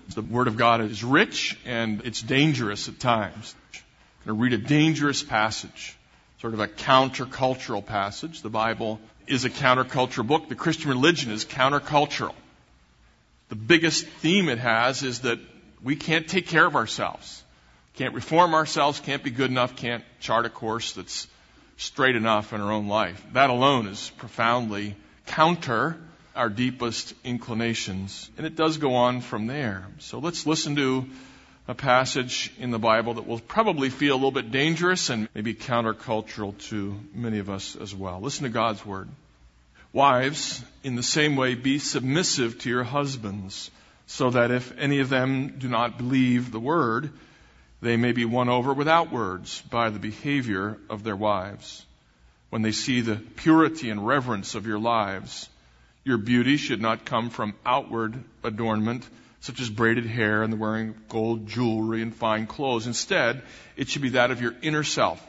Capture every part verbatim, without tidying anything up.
The Word of God is rich and it's dangerous at times. I'm going to read a dangerous passage, sort of a countercultural passage. The Bible is a countercultural book. The Christian religion is countercultural. The biggest theme it has is that we can't take care of ourselves, can't reform ourselves, can't be good enough, can't chart a course that's straight enough in our own life. That alone is profoundly counter our deepest inclinations. And it does go on from there. So let's listen to a passage in the Bible that will probably feel a little bit dangerous and maybe countercultural to many of us as well. Listen to God's Word. Wives, in the same way, be submissive to your husbands, so that if any of them do not believe the word, they may be won over without words by the behavior of their wives. When they see the purity and reverence of your lives, your beauty should not come from outward adornment, such as braided hair and the wearing of gold jewelry and fine clothes. Instead, it should be that of your inner self,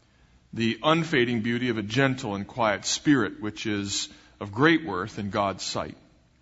the unfading beauty of a gentle and quiet spirit, which is of great worth in God's sight.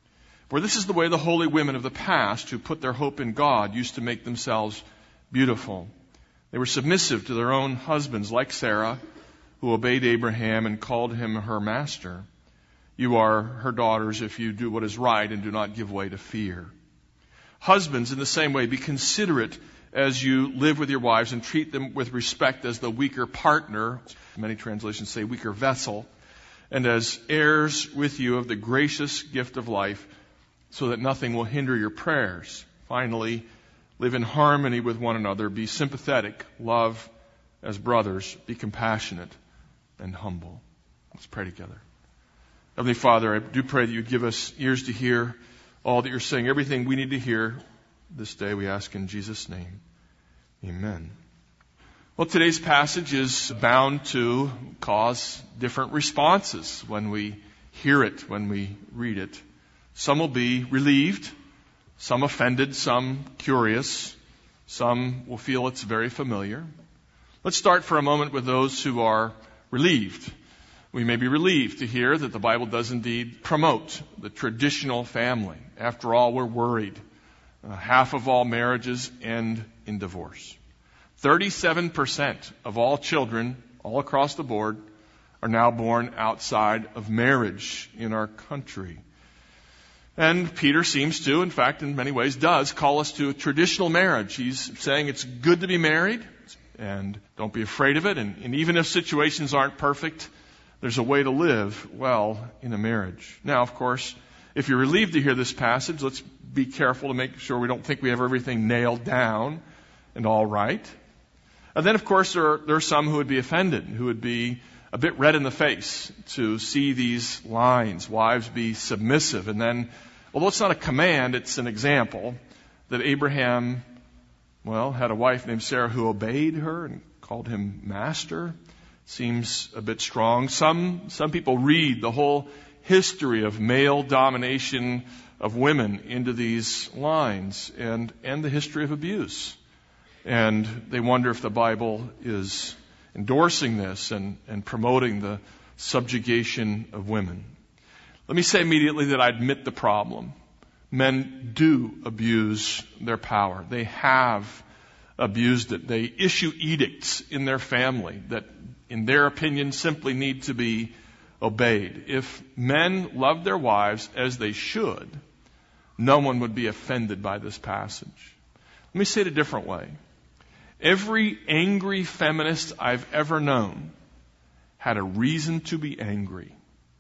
For this is the way the holy women of the past, who put their hope in God, used to make themselves beautiful. They were submissive to their own husbands, like Sarah, who obeyed Abraham and called him her master. You are her daughters if you do what is right and do not give way to fear. Husbands, in the same way, be considerate as you live with your wives and treat them with respect as the weaker partner, many translations say weaker vessel, and as heirs with you of the gracious gift of life, so that nothing will hinder your prayers. Finally, live in harmony with one another, be sympathetic, love as brothers, be compassionate and humble. Let's pray together. Heavenly Father, I do pray that you give us ears to hear all that you're saying, everything we need to hear this day, we ask in Jesus' name. Amen. Well, today's passage is bound to cause different responses when we hear it, when we read it. Some will be relieved, some offended, some curious, some will feel it's very familiar. Let's start for a moment with those who are relieved. We may be relieved to hear that the Bible does indeed promote the traditional family. After all, we're worried. Uh, half of all marriages end in divorce. thirty-seven percent of all children all across the board are now born outside of marriage in our country. And Peter seems to, in fact, in many ways does, call us to a traditional marriage. He's saying it's good to be married and don't be afraid of it. And, and even if situations aren't perfect, there's a way to live well in a marriage. Now, of course, if you're relieved to hear this passage, let's be careful to make sure we don't think we have everything nailed down and all right. And then, of course, there are, there are some who would be offended, who would be a bit red in the face to see these lines, wives be submissive. And then, although it's not a command, it's an example that Abraham, well, had a wife named Sarah who obeyed her and called him master. Seems a bit strong. Some, some people read the whole history of male domination of women into these lines and, and the history of abuse. And they wonder if the Bible is endorsing this and, and promoting the subjugation of women. Let me say immediately that I admit the problem. Men do abuse their power. They have abused it. They issue edicts in their family that, in their opinion, simply need to be obeyed. If men loved their wives as they should, no one would be offended by this passage. Let me say it a different way. Every angry feminist I've ever known had a reason to be angry.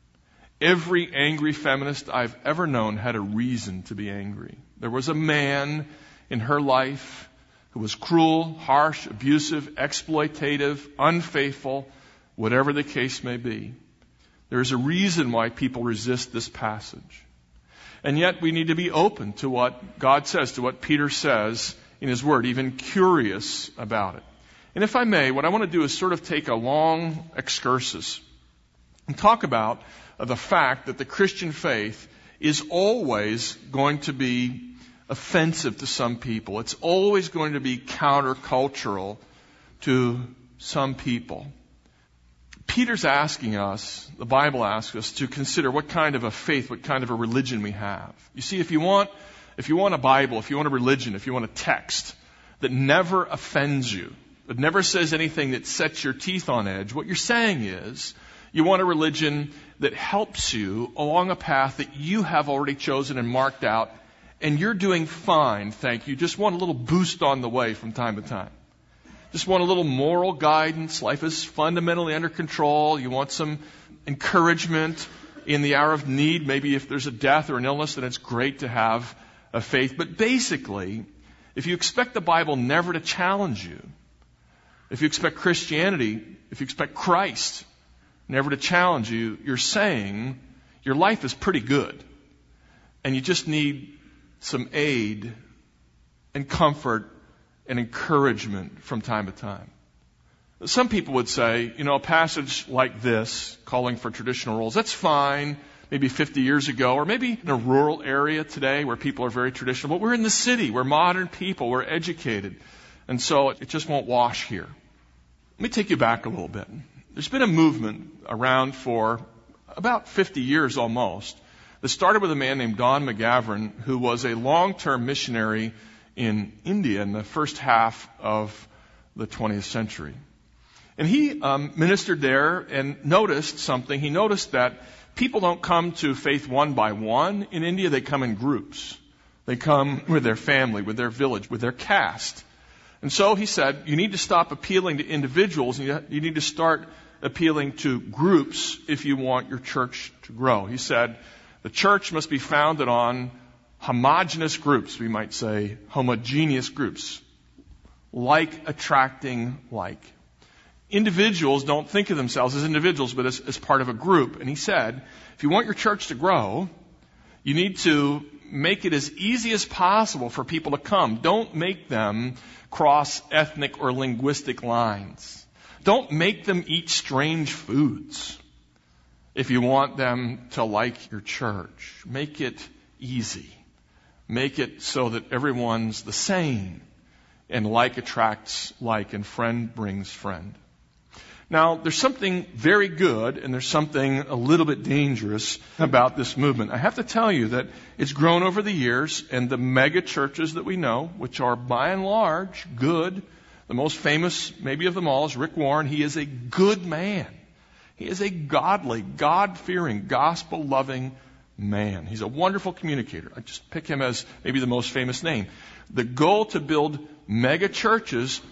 Every angry feminist I've ever known had a reason to be angry. There was a man in her life who was cruel, harsh, abusive, exploitative, unfaithful, whatever the case may be. There's a reason why people resist this passage. And yet we need to be open to what God says, to what Peter says in his word, even curious about it. And if I may, what I want to do is sort of take a long excursus and talk about uh, the fact that the Christian faith is always going to be offensive to some people. It's always going to be countercultural to some people. Peter's asking us, the Bible asks us, to consider what kind of a faith, what kind of a religion we have. You see, if you want if you want a Bible, if you want a religion, if you want a text that never offends you, that never says anything that sets your teeth on edge, what you're saying is you want a religion that helps you along a path that you have already chosen and marked out, and you're doing fine, thank you. Just want a little boost on the way from time to time. Just want a little moral guidance. Life is fundamentally under control. You want some encouragement in the hour of need. Maybe if there's a death or an illness, then it's great to have a faith. But basically, if you expect the Bible never to challenge you, if you expect Christianity, if you expect Christ never to challenge you, you're saying your life is pretty good. And you just need some aid and comfort and encouragement from time to time. Some people would say, you know, a passage like this, calling for traditional roles, that's fine, maybe fifty years ago, or maybe in a rural area today where people are very traditional. But we're in the city, we're modern people, we're educated. And so it just won't wash here. Let me take you back a little bit. There's been a movement around for about fifty years almost that started with a man named Don McGavran, who was a long-term missionary in India in the first half of the twentieth century. And he um, ministered there and noticed something. He noticed that people don't come to faith one by one in India. They come in groups. They come with their family, with their village, with their caste. And so he said, you need to stop appealing to individuals, and you need to start appealing to groups if you want your church to grow. He said, the church must be founded on homogeneous groups, we might say homogeneous groups, like attracting like. Individuals don't think of themselves as individuals, but as, as part of a group. And he said, if you want your church to grow, you need to make it as easy as possible for people to come. Don't make them cross ethnic or linguistic lines. Don't make them eat strange foods if you want them to like your church. Make it easy. Make it so that everyone's the same. And like attracts like, and friend brings friend. Now, there's something very good and there's something a little bit dangerous about this movement. I have to tell you that it's grown over the years, and the mega churches that we know, which are by and large good, the most famous maybe of them all is Rick Warren. He is a good man. He is a godly, God-fearing, gospel-loving man. He's a wonderful communicator. I just pick him as maybe the most famous name. The goal to build mega churches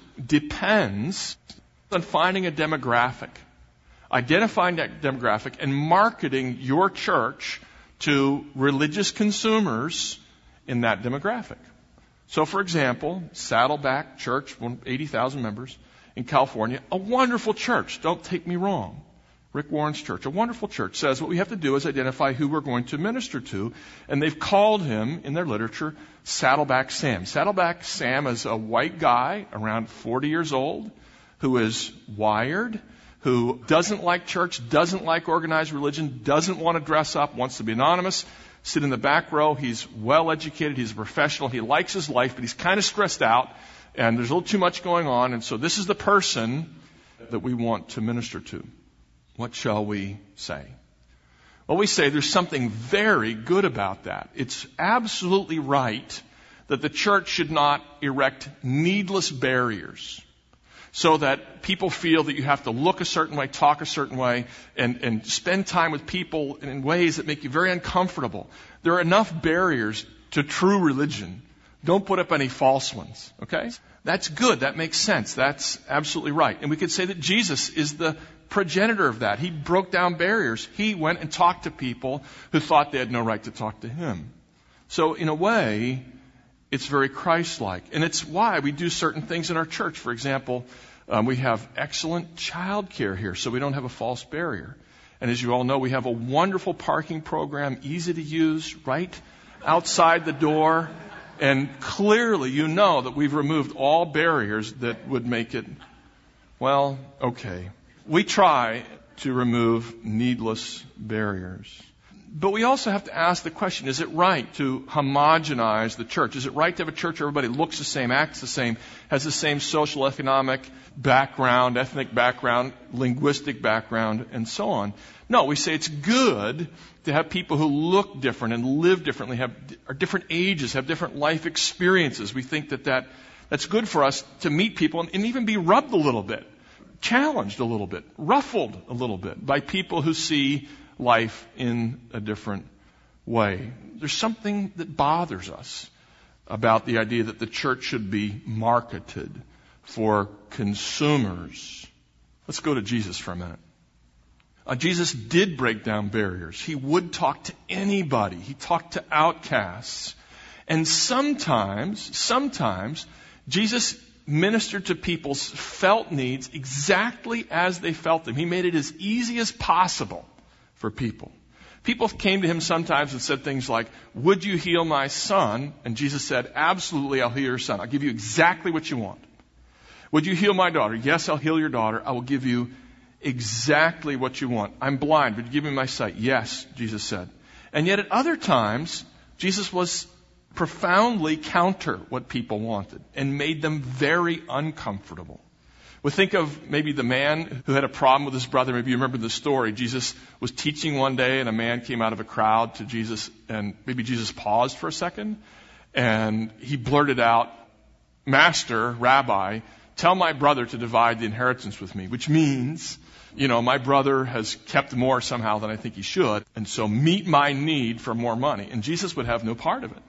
depends on finding a demographic, identifying that demographic, and marketing your church to religious consumers in that demographic. So, for example, Saddleback Church, eighty thousand members in California, a wonderful church. Don't take me wrong. Rick Warren's church, a wonderful church, says what we have to do is identify who we're going to minister to, and they've called him, in their literature, Saddleback Sam. Saddleback Sam is a white guy, around forty years old, who is wired, who doesn't like church, doesn't like organized religion, doesn't want to dress up, wants to be anonymous, sit in the back row. He's well educated, he's a professional, he likes his life, but he's kind of stressed out, and there's a little too much going on, and so this is the person that we want to minister to. What shall we say? Well, we say there's something very good about that. It's absolutely right that the church should not erect needless barriers so that people feel that you have to look a certain way, talk a certain way, and, and spend time with people in ways that make you very uncomfortable. There are enough barriers to true religion. Don't put up any false ones, okay? That's good. That makes sense. That's absolutely right. And we could say that Jesus is the progenitor of that. He broke down barriers. He went and talked to people who thought they had no right to talk to him. So in a way, it's very Christ-like. And it's why we do certain things in our church. For example, um, we have excellent child care here, so we don't have a false barrier. And as you all know, we have a wonderful parking program, easy to use, right outside the door. And clearly you know that we've removed all barriers that would make it, well, okay. We try to remove needless barriers. But we also have to ask the question, is it right to homogenize the church? Is it right to have a church where everybody looks the same, acts the same, has the same social, economic background, ethnic background, linguistic background, and so on? No, we say it's good to have people who look different and live differently, have are different ages, have different life experiences. We think that, that that's good for us to meet people and, and even be rubbed a little bit, challenged a little bit, ruffled a little bit by people who see life in a different way. There's something that bothers us about the idea that the church should be marketed for consumers. Let's go to Jesus for a minute. Uh, Jesus did break down barriers. He would talk to anybody. He talked to outcasts. And sometimes, sometimes, Jesus ministered to people's felt needs exactly as they felt them. He made it as easy as possible for people. People came to him sometimes and said things like, would you heal my son? And Jesus said, absolutely, I'll heal your son. I'll give you exactly what you want. Would you heal my daughter? Yes, I'll heal your daughter. I will give you exactly what you want. I'm blind. Would you give me my sight? Yes, Jesus said. And yet at other times, Jesus was profoundly counter what people wanted and made them very uncomfortable. We think of maybe the man who had a problem with his brother. Maybe you remember the story. Jesus was teaching one day and a man came out of a crowd to Jesus, and maybe Jesus paused for a second and he blurted out, Master, Rabbi, tell my brother to divide the inheritance with me, which means, you know, my brother has kept more somehow than I think he should, and so meet my need for more money. And Jesus would have no part of it.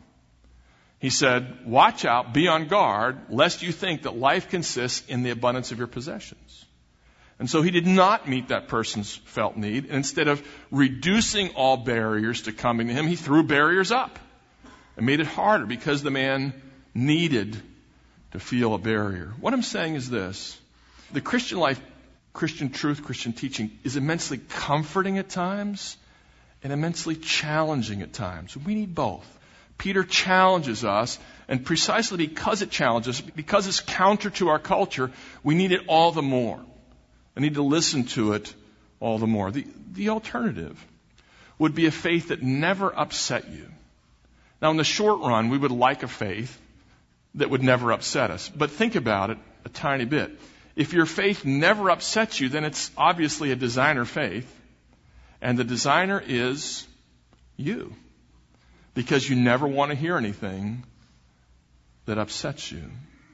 He said, watch out, be on guard, lest you think that life consists in the abundance of your possessions. And so he did not meet that person's felt need. And instead of reducing all barriers to coming to him, he threw barriers up and made it harder because the man needed to feel a barrier. What I'm saying is this. The Christian life, Christian truth, Christian teaching is immensely comforting at times and immensely challenging at times. We need both. Peter challenges us, and precisely because it challenges, because it's counter to our culture, we need it all the more. We need to listen to it all the more. The, the alternative would be a faith that never upset you. Now, in the short run, we would like a faith that would never upset us. But think about it a tiny bit. If your faith never upsets you, then it's obviously a designer faith, and the designer is you. Because you never want to hear anything that upsets you.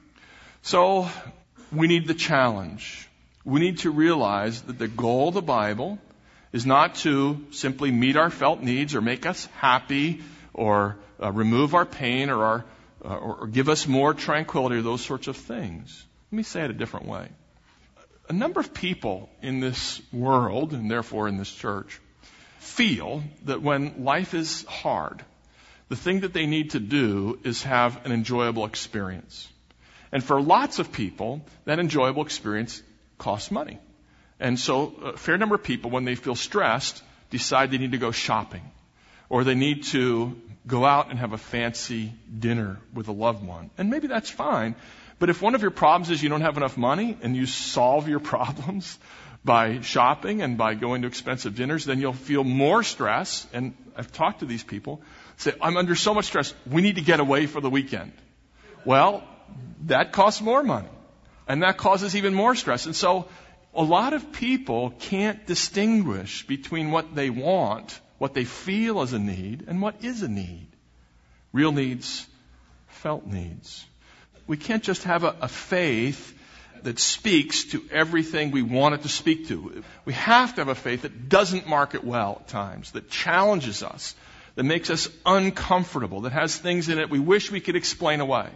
So, we need the challenge. We need to realize that the goal of the Bible is not to simply meet our felt needs or make us happy or uh, remove our pain or, our, uh, or, or give us more tranquility or those sorts of things. Let me say it a different way. A number of people in this world, and therefore in this church, feel that when life is hard, the thing that they need to do is have an enjoyable experience. And for lots of people, that enjoyable experience costs money. And so a fair number of people, when they feel stressed, decide they need to go shopping. Or they need to go out and have a fancy dinner with a loved one. And maybe that's fine. But if one of your problems is you don't have enough money and you solve your problems by shopping and by going to expensive dinners, then you'll feel more stress. And I've talked to these people. Say, I'm under so much stress, we need to get away for the weekend. Well, that costs more money. And that causes even more stress. And so a lot of people can't distinguish between what they want, what they feel as a need, and what is a need. Real needs, felt needs. We can't just have a, a faith that speaks to everything we want it to speak to. We have to have a faith that doesn't market well at times, that challenges us, that makes us uncomfortable, that has things in it we wish we could explain away.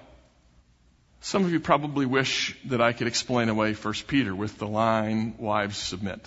Some of you probably wish that I could explain away First Peter with the line, wives submit.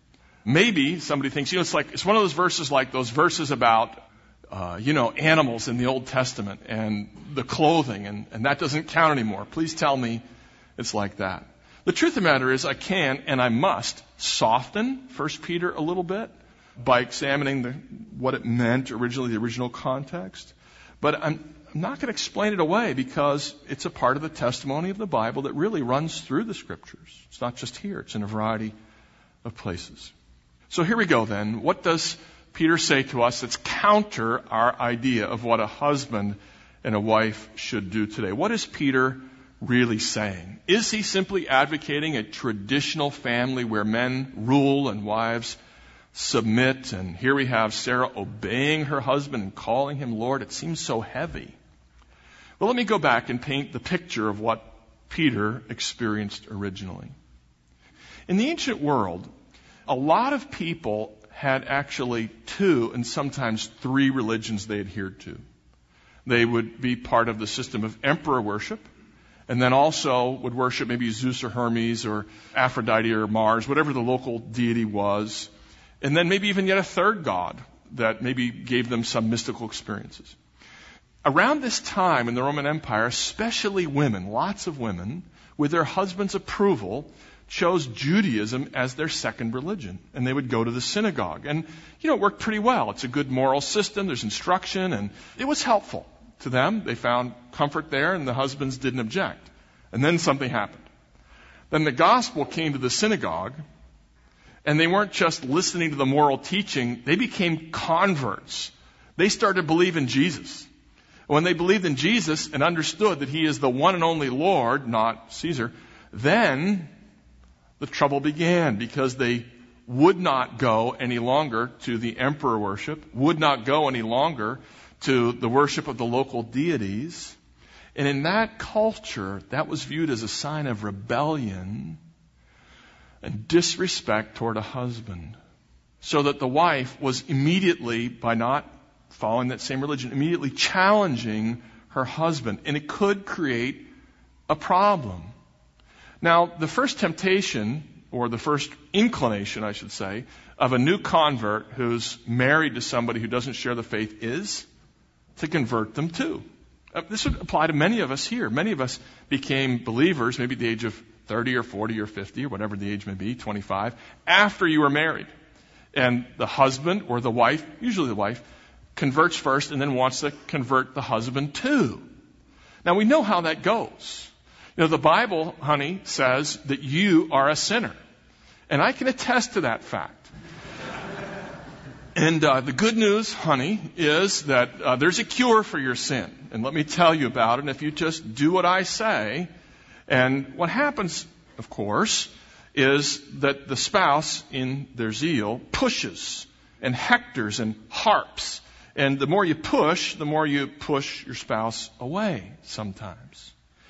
Maybe somebody thinks, you know, it's like, it's one of those verses like those verses about, uh, you know, animals in the Old Testament and the clothing, and, and that doesn't count anymore. Please tell me it's like that. The truth of the matter is I can and I must soften First Peter a little bit by examining the, what it meant originally, the original context. But I'm, I'm not going to explain it away because it's a part of the testimony of the Bible that really runs through the Scriptures. It's not just here. It's in a variety of places. So here we go then. What does Peter say to us that's counter our idea of what a husband and a wife should do today? What is Peter really saying? Is he simply advocating a traditional family where men rule and wives submit? And here we have Sarah obeying her husband and calling him Lord. It seems so heavy. Well, let me go back and paint the picture of what Peter experienced originally. In the ancient world, a lot of people had actually two and sometimes three religions they adhered to. They would be part of the system of emperor worship, and then also would worship maybe Zeus or Hermes or Aphrodite or Mars, whatever the local deity was, and then maybe even yet a third god that maybe gave them some mystical experiences. Around this time in the Roman Empire, especially women, lots of women, with their husband's approval, chose Judaism as their second religion. And they would go to the synagogue. And, you know, it worked pretty well. It's a good moral system. There's instruction. And it was helpful to them. They found comfort there, and the husbands didn't object. And then something happened. Then the gospel came to the synagogue, and they weren't just listening to the moral teaching. They became converts. They started to believe in Jesus. When they believed in Jesus and understood that he is the one and only Lord, not Caesar, then the trouble began, because they would not go any longer to the emperor worship, would not go any longer to the worship of the local deities. And in that culture, that was viewed as a sign of rebellion and disrespect toward a husband. So that the wife was immediately, by not following that same religion, immediately challenging her husband. And it could create a problem. Now, the first temptation, or the first inclination, I should say, of a new convert who's married to somebody who doesn't share the faith is to convert them too. Uh, this would apply to many of us here. Many of us became believers, maybe at the age of thirty or forty or fifty or whatever the age may be, twenty-five, after you were married. And the husband or the wife, usually the wife, converts first and then wants to convert the husband too. Now, we know how that goes. You know, the Bible, honey, says that you are a sinner. And I can attest to that fact. And uh, the good news, honey, is that uh, there's a cure for your sin. And let me tell you about it. And if you just do what I say, and what happens, of course, is that the spouse, in their zeal, pushes and hectors and harps. And the more you push, the more you push your spouse away sometimes.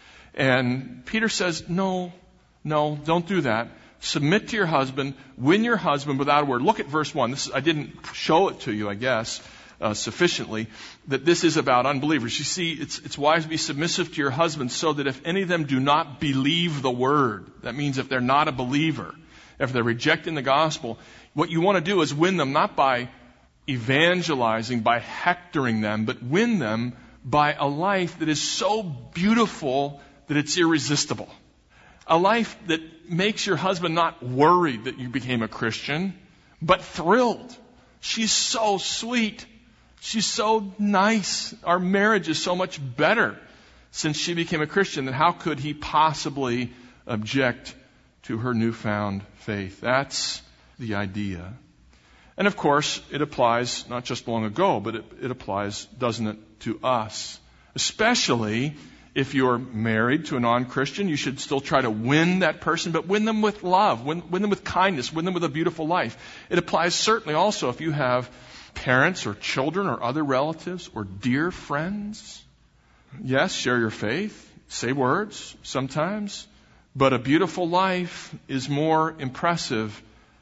And Peter says, no, no, don't do that. Submit to your husband. Win your husband without a word. Look at verse one. This is, I didn't show it to you, I guess, uh, sufficiently, that this is about unbelievers. You see, it's, it's wise to be submissive to your husband so that if any of them do not believe the word, that means if they're not a believer, if they're rejecting the gospel, what you want to do is win them not by evangelizing, by hectoring them, but win them by a life that is so beautiful that it's irresistible. A life that makes your husband not worried that you became a Christian, but thrilled. She's so sweet. She's so nice. Our marriage is so much better since she became a Christian. Then how could he possibly object to her newfound faith? That's the idea. And of course, it applies not just long ago, but it, it applies, doesn't it, to us. Especially if you're married to a non-Christian, you should still try to win that person, but win them with love, win, win them with kindness, win them with a beautiful life. It applies certainly also if you have parents or children or other relatives or dear friends. Yes, share your faith, say words sometimes, but a beautiful life is more impressive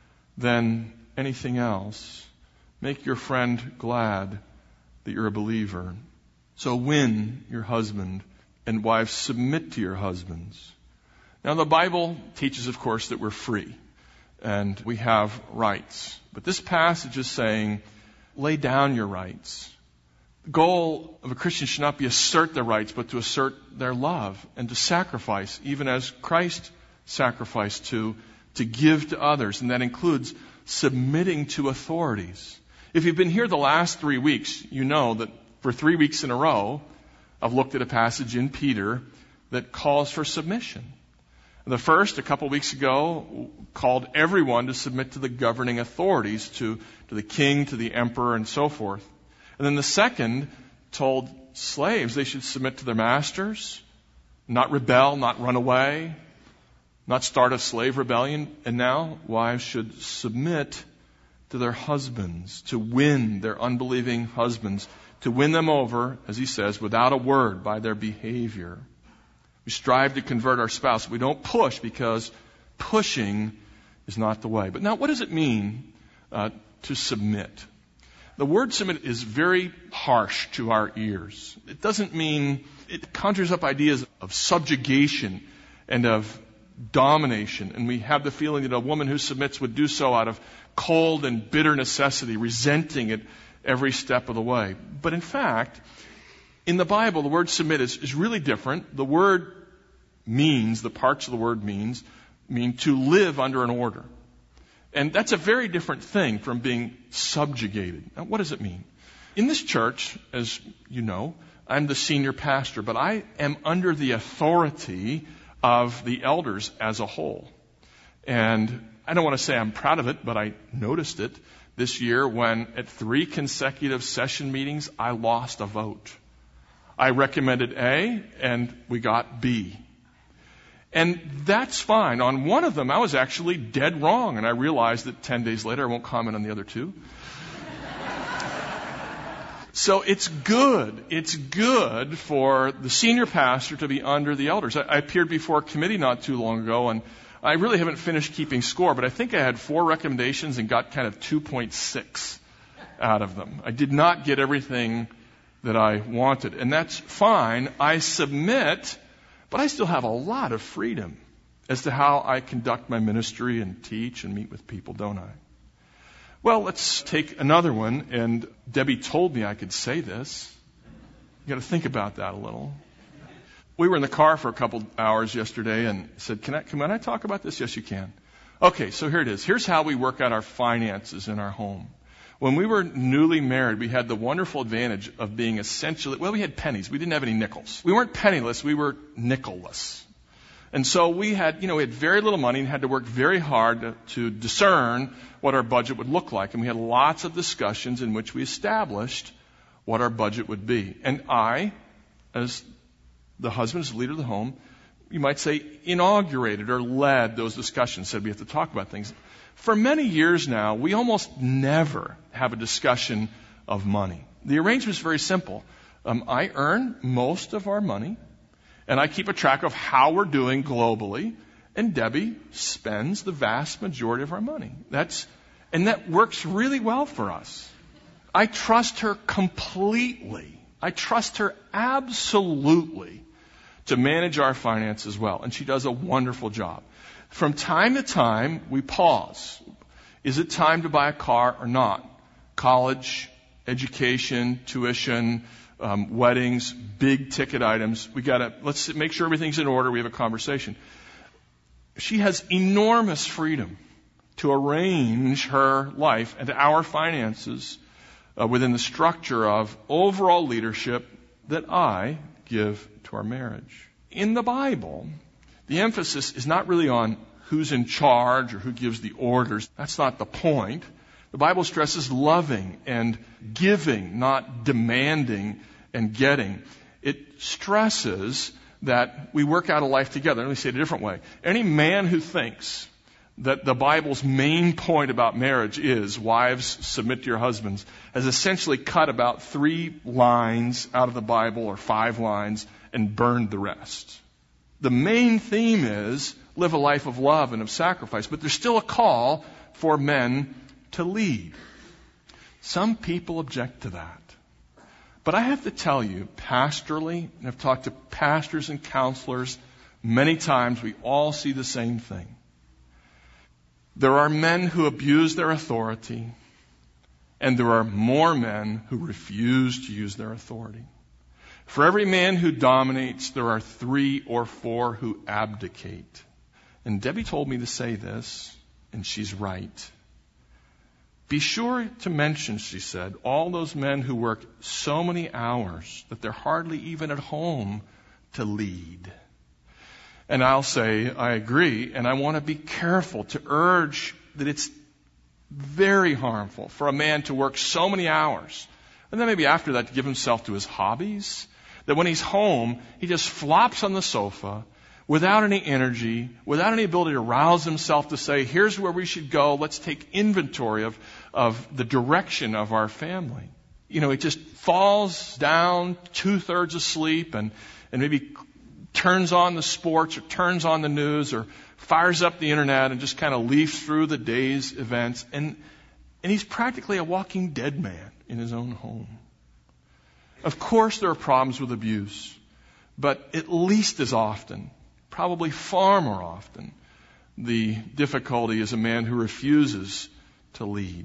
than anything else. Make your friend glad that you're a believer. So win your husband, and wives, submit to your husbands. Now, the Bible teaches, of course, that we're free and we have rights. But this passage is saying, lay down your rights. The goal of a Christian should not be assert their rights, but to assert their love and to sacrifice, even as Christ sacrificed to, to give to others. And that includes submitting to authorities. If you've been here the last three weeks, you know that for three weeks in a row, I've looked at a passage in Peter that calls for submission. The first, a couple weeks ago, called everyone to submit to the governing authorities, to, to the king, to the emperor, and so forth. And then the second told slaves they should submit to their masters, not rebel, not run away, not start a slave rebellion. And now wives should submit to their husbands, to win their unbelieving husbands, to win them over, as he says, without a word, by their behavior. We strive to convert our spouse. We don't push, because pushing is not the way. But now, what does it mean uh, to submit? The word submit is very harsh to our ears. It doesn't mean, it conjures up ideas of subjugation and of domination. And we have the feeling that a woman who submits would do so out of cold and bitter necessity, resenting it every step of the way. But in fact, in the Bible, the word submit is, is really different. The word means, the parts of the word means, mean to live under an order. And that's a very different thing from being subjugated. Now, what does it mean? In this church, as you know, I'm the senior pastor, but I am under the authority of the elders as a whole. And I don't want to say I'm proud of it, but I noticed it this year when at three consecutive session meetings, I lost a vote. I recommended A, and we got B. And that's fine. On one of them, I was actually dead wrong, and I realized that ten days later, I won't comment on the other two. So it's good. It's good for the senior pastor to be under the elders. I, I appeared before a committee not too long ago, and I really haven't finished keeping score, but I think I had four recommendations and got kind of two point six out of them. I did not get everything that I wanted, and that's fine. I submit, but I still have a lot of freedom as to how I conduct my ministry and teach and meet with people, don't I? Well, let's take another one, and Debbie told me I could say this. You got to think about that a little. We were in the car for a couple hours yesterday and said, can I, can I talk about this? Yes, you can. Okay, so here it is. Here's how we work out our finances in our home. When we were newly married, we had the wonderful advantage of being essentially, well, we had pennies. We didn't have any nickels. We weren't penniless. We were nickel-less. And so we had, you know, we had very little money and had to work very hard to, to discern what our budget would look like. And we had lots of discussions in which we established what our budget would be. And I, as the husband, as the leader of the home, you might say, inaugurated or led those discussions, said we have to talk about things. For many years now, we almost never have a discussion of money. The arrangement is very simple. Um, I earn most of our money, and I keep a track of how we're doing globally, and Debbie spends the vast majority of our money. That's, and that works really well for us. I trust her completely. I trust her absolutely to manage our finances well, and she does a wonderful job. From time to time, we pause. Is it time to buy a car or not? College, education, tuition, um, weddings, big ticket items. We gotta, let's make sure everything's in order. We have a conversation. She has enormous freedom to arrange her life and our finances uh, within the structure of overall leadership that I give to our marriage. In the Bible, the emphasis is not really on who's in charge or who gives the orders. That's not the point. The Bible stresses loving and giving, not demanding and getting. It stresses that we work out a life together. Let me say it a different way. Any man who thinks that the Bible's main point about marriage is wives, submit to your husbands, has essentially cut about three lines out of the Bible or five lines and burned the rest. The main theme is live a life of love and of sacrifice, but there's still a call for men to lead. Some people object to that. But I have to tell you, pastorally, and I've talked to pastors and counselors many times, we all see the same thing. There are men who abuse their authority, and there are more men who refuse to use their authority. For every man who dominates, there are three or four who abdicate. And Debbie told me to say this, and she's right. Be sure to mention, she said, all those men who work so many hours that they're hardly even at home to lead. And I'll say, I agree, and I want to be careful to urge that it's very harmful for a man to work so many hours, and then maybe after that to give himself to his hobbies, that when he's home, he just flops on the sofa without any energy, without any ability to rouse himself to say, here's where we should go, let's take inventory of, of the direction of our family. You know, he just falls down two-thirds asleep and, and maybe turns on the sports or turns on the news or fires up the internet and just kind of leafs through the day's events. And, and he's practically a walking dead man in his own home. Of course there are problems with abuse, but at least as often, probably far more often, the difficulty is a man who refuses to lead.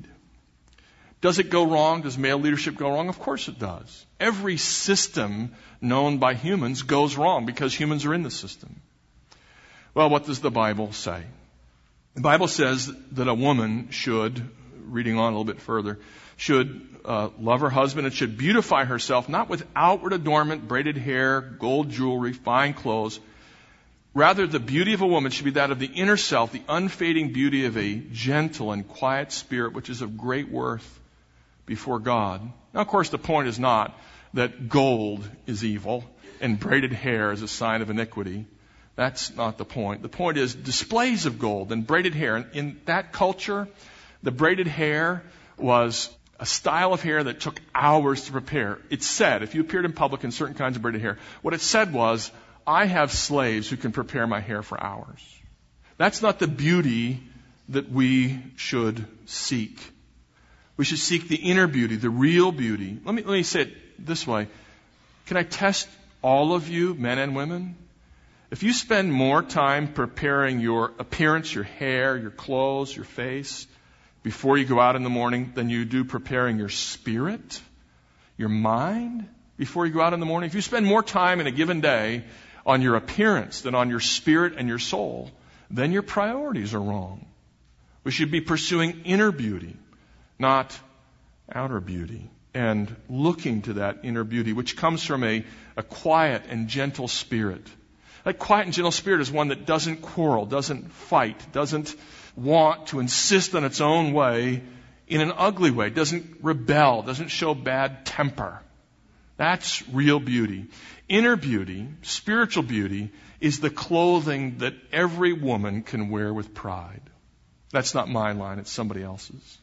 Does it go wrong? Does male leadership go wrong? Of course it does. Every system known by humans goes wrong because humans are in the system. Well, what does the Bible say? The Bible says that a woman should, reading on a little bit further, should uh, love her husband and should beautify herself, not with outward adornment, braided hair, gold jewelry, fine clothes. Rather, the beauty of a woman should be that of the inner self, the unfading beauty of a gentle and quiet spirit, which is of great worth before God. Now, of course, the point is not that gold is evil and braided hair is a sign of iniquity. That's not the point. The point is displays of gold and braided hair. And in that culture, the braided hair was a style of hair that took hours to prepare. It said, if you appeared in public in certain kinds of braided hair, what it said was, I have slaves who can prepare my hair for hours. That's not the beauty that we should seek. We should seek the inner beauty, the real beauty. Let me, let me say it this way. Can I test all of you, men and women? If you spend more time preparing your appearance, your hair, your clothes, your face, before you go out in the morning than you do preparing your spirit, your mind, before you go out in the morning, if you spend more time in a given day on your appearance than on your spirit and your soul, then your priorities are wrong. We should be pursuing inner beauty, not outer beauty, and looking to that inner beauty, which comes from a, a quiet and gentle spirit. That quiet and gentle spirit is one that doesn't quarrel, doesn't fight, doesn't want to insist on its own way in an ugly way, doesn't rebel, doesn't show bad temper. That's real beauty. Inner beauty, spiritual beauty, is the clothing that every woman can wear with pride. That's not my line, it's somebody else's.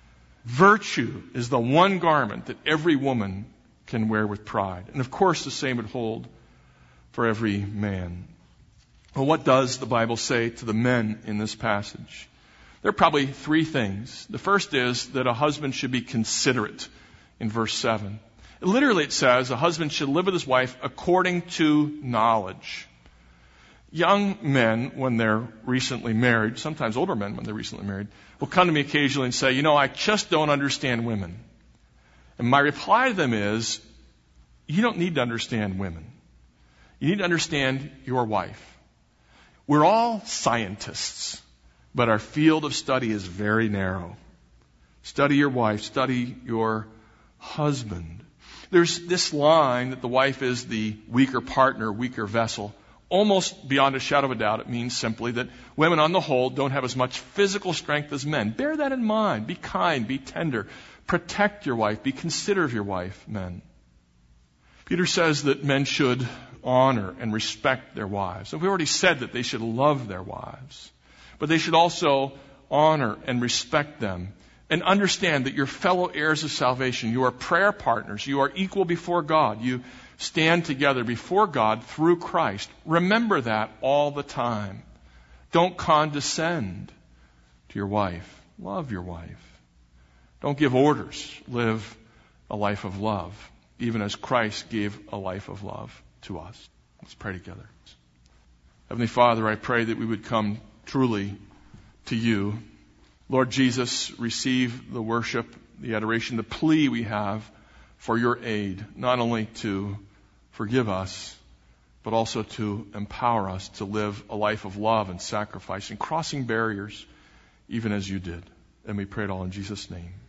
Virtue is the one garment that every woman can wear with pride. And of course the same would hold for every man. Well, what does the Bible say to the men in this passage? There are probably three things. The first is that a husband should be considerate in verse seven. Literally it says a husband should live with his wife according to knowledge. Young men, when they're recently married, sometimes older men when they're recently married, will come to me occasionally and say, you know, I just don't understand women. And my reply to them is, you don't need to understand women. You need to understand your wife. We're all scientists, but our field of study is very narrow. Study your wife, study your husband. There's this line that the wife is the weaker partner, weaker vessel. Almost beyond a shadow of a doubt, it means simply that women on the whole don't have as much physical strength as men. Bear that in mind. Be kind, be tender. Protect your wife, be considerate of your wife, men. Peter says that men should honor and respect their wives. And we already said that they should love their wives. But they should also honor and respect them. And understand that you're fellow heirs of salvation. You are prayer partners. You are equal before God. You stand together before God through Christ. Remember that all the time. Don't condescend to your wife. Love your wife. Don't give orders. Live a life of love, even as Christ gave a life of love to us. Let's pray together. Heavenly Father, I pray that we would come truly to you. Lord Jesus, receive the worship, the adoration, the plea we have for your aid, not only to forgive us, but also to empower us to live a life of love and sacrifice and crossing barriers, even as you did. And we pray it all in Jesus' name.